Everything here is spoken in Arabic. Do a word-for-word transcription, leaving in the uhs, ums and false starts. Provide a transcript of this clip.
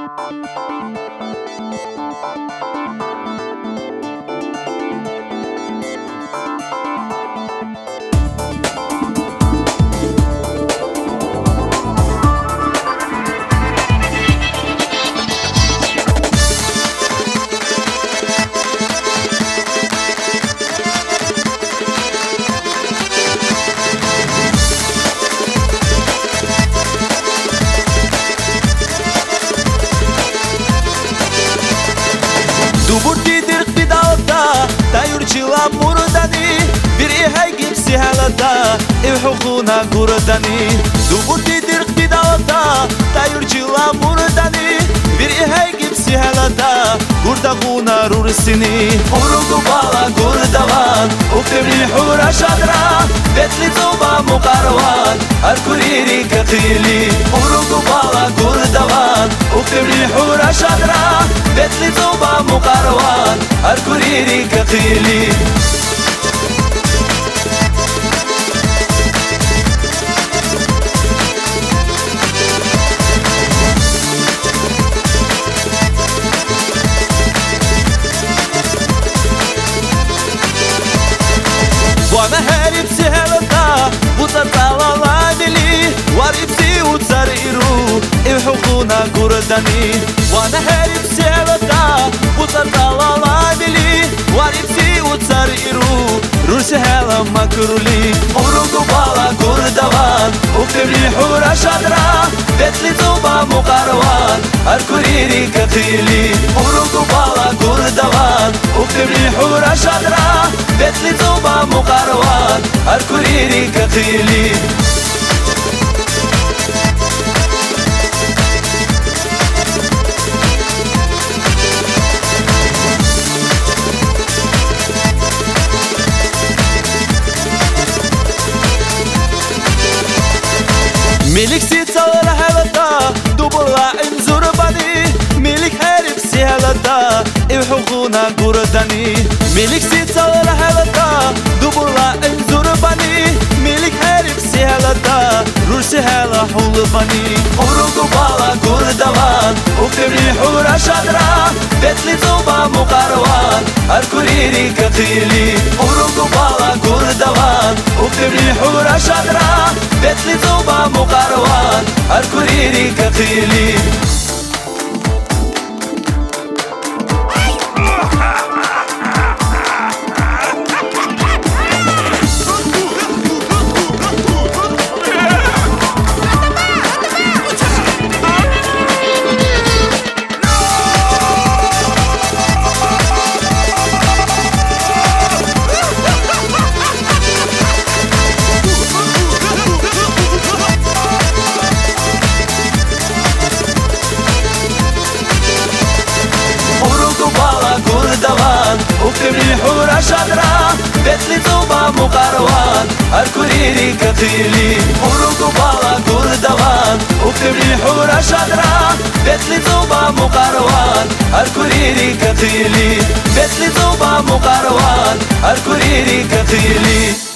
Duburti dirk bidalta tayurchila murdani bir hay gipsi halata ev hukuna gurdani Duburti dirk bidalta tayurchila murdani bir hay gipsi halata gurda guna rursini urugu bala gurdavan uktemli hura shadra betli zoba muqarwan arkuriri kaqili urugu bala gurdavan uktemli hura shadra betli zoba muqarwan arkuriri kaqili وانا هارب سهلتا وتطلع لي واربتي وتسريرو الحقونا قردني وانا هارب سهلتا وتطلع لي واربتي وتسريرو روش هلا مكرولي ورقو بالا قردوان وكتبلي حورا شادرا بتلي زوبا مقاروان الكوريري كقيلي ورقو بالا قردوان وكتبلي حورا شادرا بتلي زوبا مقاروان الكوريري كقيلي ملك سيتسال هلتا دوبلا انزور بني ملك هارب سهلتا الحقونا قردني ملك سيتسال هلتا دوبلا انزور بني ملك هارب سهلتا روش هلا حول بني ورقو بالا قردوان وكتبلي حورا شادرا بتلي زوبا مقاروان الكوريري كقيلي ورقو بالا قردوان وكتبلي حورا شادرا بتلي زوبا مقاروان الكوريري كقيلي وكتبلي حورا شادرا بتلي زوبا مقاروان الكوريري كقيلي ورقو بالا قردوان وكتبلي حورا شادرا بتلي زوبا مقاروان الكوريري كقيلي بتلي زوبا مقاروان الكوريري كقيلي